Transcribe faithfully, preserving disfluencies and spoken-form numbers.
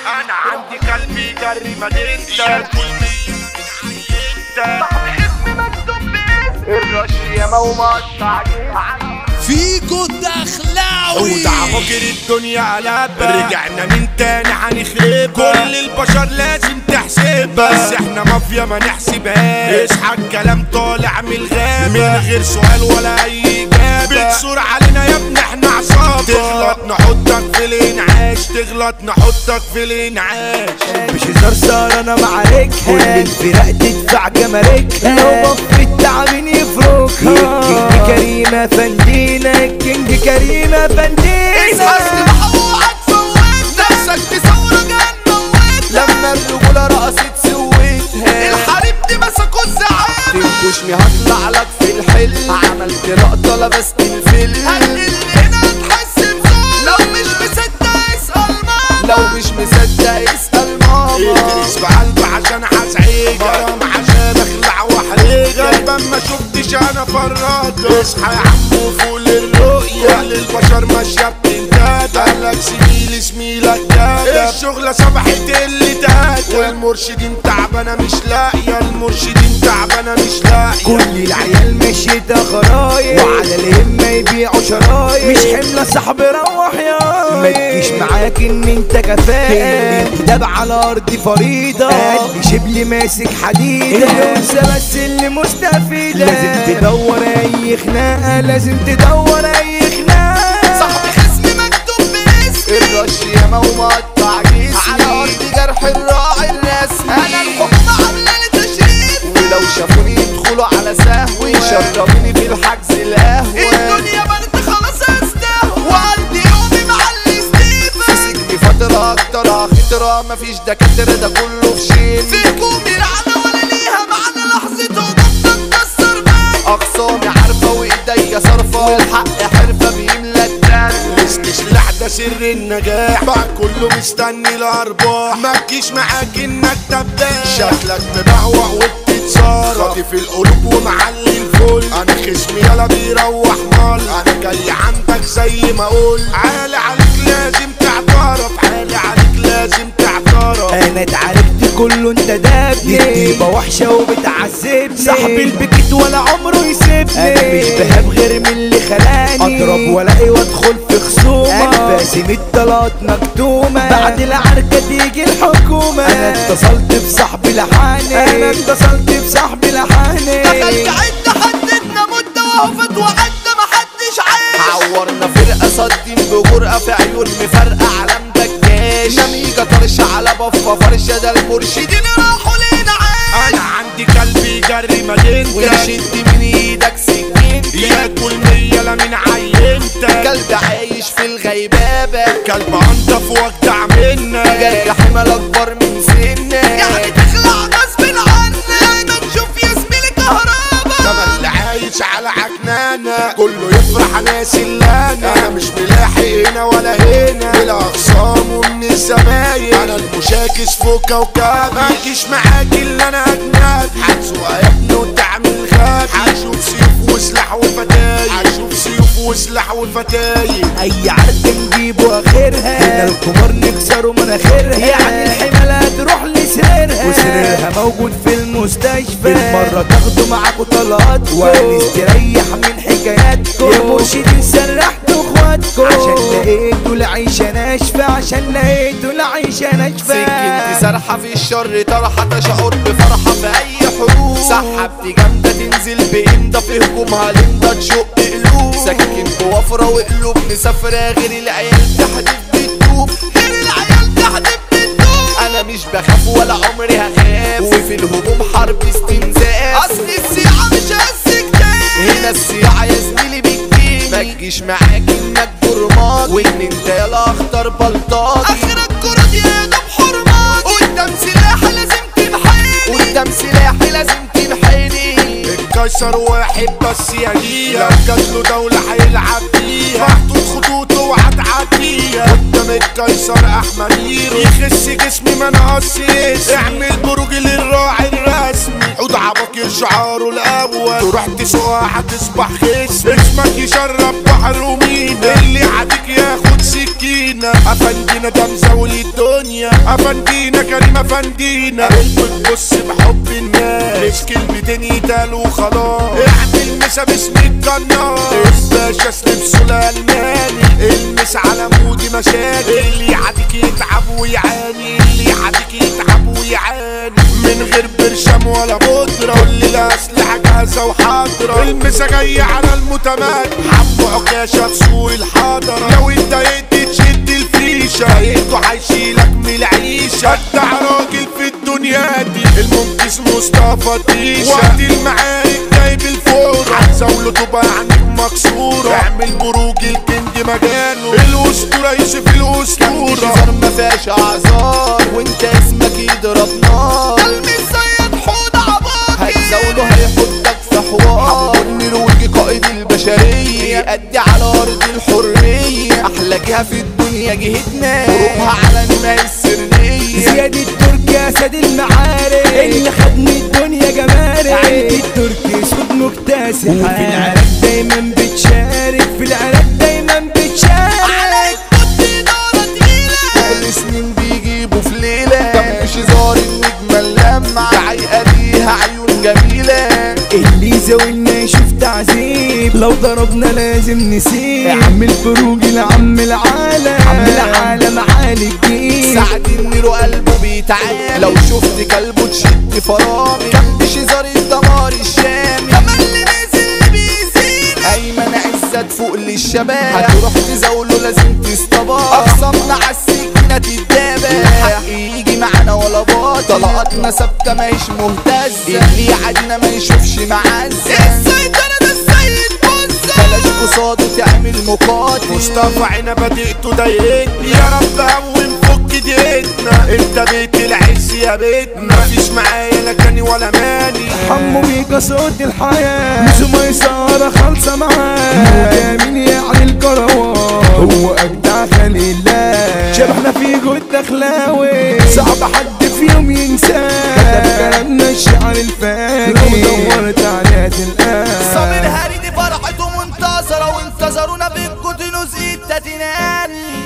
انا عندي قلبي جري مدينتك اسمي مكتوب باسمي الرش ياما ومقطع فيكو الدخلاوي وده فاكر الدنيا قلبة رجعنا من تاني هنخربها كل البشر لازم تحسبها بس احنا مافيا ما نحسبهاش اصحى الكلام طالع من الغابة من غير سؤال ولا اي اجابة بتصور علينا يا ابني احنا عصابة تغلط نحطك في الانعاش تغلط نحطك في الانعاش مش هزار صار انا معاركها كل الفرق تدفع جماركها لو بف التعبين يفركها الكينج كريمة فندينا الكينج كريمة فندينا اصحى محوقك فوت نفسك تصور جنة ووت لما الرجولة رقصت سويتها الحريم دي مسكوا الزعامة تنكشني هطلع لك في الحل عملت لقطة لبست الفيلم هنقل هنا تحس بزول لو مش مصدق اسأل ماما لو مش مصدق اسأل ماما ادرس بقلب عشان هسعيك غرام عشان اخلع واحريك غالبا ما شفتش انا فرطك اصحى يا عم وفوق للرؤية كل البشر ماشية بتنتادى قالك زميلي زميلك كده الشغلة صبحت اللي تاتا والمرشدين تعبانة مش لاقية المرشدين تعبانة مش لاقية كل العيال مشيتها خرايط وعلى الهمة يبيعوا شرايط مش حملة صاحبي روح يا ما تجيش معاك ان انت كفاءة داب على ارض فريضة قال شبلي ماسك حديدة الانثى بس اللي مستفيدة لازم تدور اي خناقة لازم تدور اي خناقة صاحبي اسمي مكتوب باسمي الرش ياما ومقطع جسمي على ارض جرح الراعي الرسمي انا الحكم عامله لي تشريف ولو شافوني يدخلوا على سهوي يشربوني في الحجز القهوة الدنيا برد خلاص استهوى وقلبي يومي معلي ستيفن في سجني فترة اكتر خطرة مفيش دكاترة ده كله في شين فيكم يلعنى ولا ليها معنى لحظة وجودنا تكسر بيا اقسامي عارفة وايديا صارفة والحق حرفة بيملى الدم الاستسلاح ده سر النجاح بقى كله مستني الارباح ما تجيش معاك انك تبدأ شكلك مبعوق وبتتصارع خاطف القلوب ومعلي الفل انا خصمي يلا بيروح مال انا جاي عندك زي ما اقول عالي عليك لازم تعترف عالي عليك لازم تعترف انا اتعاركت كله انت دابني طيبة وحشة وبتعذبني صاحبي البكيت ولا عمره يسيبني انا مش بهاب غير من اللي خلاني اضرب والاقي وادخل في خصومة انا باسم الطلات مكتومة بعد العركة تيجي الحكومة انا اتصلت بصاحبي لحاني انا اتصلت بصاحبي لحاني دخلت عدة حددنا مدة وقفت وعدة محدش عايش عورنا فرقة صدين بجرأة في عيون مفرقة علم دجاش نميجة طرش على بفة فرشة ده المرشدين راحوا لينا عايش انا عندي قلبي جري مدينتك وشد من ايدك سكينتي ياكل مية لا من عينتك كلب عايش في الغيبابة كلب انضف واجدع منك جاي حمل اكبر من سنك يعني تخلع غصب عنك لما تشوف يا زميلي كهربا كمان اللي عايش على عكنانة كله يفرح ناس اللي انا انا مش ملاحق هنا ولا هنا بلا اخصام ومن الزمايل انا المشاكس فوق كوكب ما تجيش معاك الا انا اجنبي هتسوق يا ابني وتعمل غبي هشوف سيوف وسلاح وفتايل هشوف سيوف وسلاح وفتايل اي عرض نجيبه اخرها هنا الكبار نكسروا مناخيرها يعني الحملة تروح لسريرها وسريرها موجود في المستشفى بالمرة تاخدوا معاكوا طلقاتكم ونستريح من حكاياتكم يا مرشدين سرحتوا اخواتكم عشان لقيتوا العيشة ناشفة عشان لقيتوا العيشة ناشفة سكنتي سرحة في الشر طرحة تشعر بفرحة في اي حروب سحبتي جامدة تنزل بإمدى في هجومها لمدة تشق قلوب سكنت وفرة وقلوب مسافرة غير العيال تحدف بتدوب غير العيال تحدف بتدوب انا مش بخاف ولا عمري هخاف وفي الهجوم حرب استنزاف اصل السياعة مش هسكتان هنا السياعة يا زميلي بتجيلي ما تجيش معاك انك برماجي وان انت يلا اخطر بلطاجي اخرك كرة يا دوب حرماجي قدام سلاحي لازم تنحيني قدام سلاحي لازم تنحيني الكسر واحد بس يجيها لو جاتله دولة هيلعب فيها محطوط خطوطه وهتعديها قدام القيصر احمد هيرو يخس جسمي ما نقصيش اعمل بروج للراعي الرسمي حوض عباقير شعاره الاول تروح تسوقها هتصبح خصم اسمك يشرب بحر ومينا اللي عاديك ياخد سكينة افندينا ده مزاول الدنيا افندينا كريم افندينا بتبص بحب الناس مش كلمتين يتقالوا خلاص اعمل مسا باسم القناص الباشا سليم سليماني المس على مودي مشاكل اللي يعاديك يتعب ويعاني اللي يعاديك يتعب ويعاني من غير برشام ولا بودرة كل الاسلحة جاهزة وحاضرة المسا جاية على المتمكن حبوا عكاشة في سوق الحضرة لو انت يدي تشد الفيشة يدو هيشيلك من العيشة انت راجل في الدنيا دي المنقذ مصطفى ديشة وقت المعارك جايب الفورة هتزاوله تبقى عنك مكسورة اعمل بروج الكندي مجاله الاسطورة يوسف الاسطورة هزار مفيهاش اعذار وانت اسمك يضرب نار قلبي الصياد حوض عباطي هتزاوله هيحطك في حوار نرويجي قائد البشرية يأدي على ارض الحرية احلى جهة في الدنيا جهتنا روحها على نماء السرية زياد التركي اسد المعارك اللي خدني الدنيا جمارك عيلة التركي صوت مكتسح وفي العراق دايما بتشارك في العراق دايما بتشارك عليك كنت دارة تقيلة كل سنين بيجيبوا في ليلة دم شزار النجمة اللمعة عيقة ليها عيون جميلة اللي زاولنا يشوف تعذيب لو ضربنا لازم نسيب عم الفروج لعم العالم عم العالم عالي الجيل سعد النيرو قلبه بيتعامل لو شفت كلبه تشد فرامي كان بشزار الدمار الشامي كمان اللي نازل بيزيد ايمن عزت فوق للشباب هتروح تزاوله لازم تصطبح اقسمنا عالسكينة تتدابح الحق يجي معانا ولا باطل طلقاتنا ثابتة ماهيش مهتزة اللي يعادينا ما يشوفش معزة السيطرة ده السيد بص بلاش قصاده تعمل مقاتل مصطفى عنبة دقته ضايقتني يا رب قوم فك دقتنا انت بيت العز يا بيتنا مفيش معايا لا كاني ولا ماني حمو بيكا صوت الحياة مش ميسارة خالصة معاه جميل يعني الكروان هو أجدع خلق الله شبحنا في جود دخلاوي صعب حد فيهم ينساه كتب كلامنا الشعر الفاجر لو دورت عليها تلقاه صابر هاري دي فرحته منتصرة وانتظرونا بالكوتينوس التاتينال